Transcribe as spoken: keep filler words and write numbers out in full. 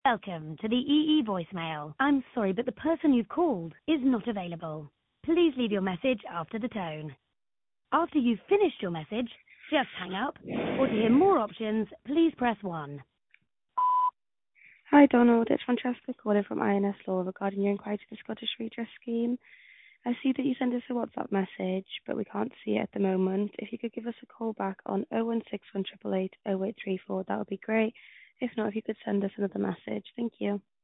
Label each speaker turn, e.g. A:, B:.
A: Welcome to the E E voicemail. I'm sorry, but the person you've called is not available. Please leave your message after the tone. After you've finished your message, just hang up. Or to hear more options, please press one.
B: Hi, Donald. It's Francesca calling from I N S Law regarding your inquiry to the Scottish Redress Scheme. I see that you sent us a WhatsApp message, but we can't see it at the moment. If you could give us a call back on oh one six one eight eight eight oh eight three four, that would be great. If not, if you could send us another message. Thank you.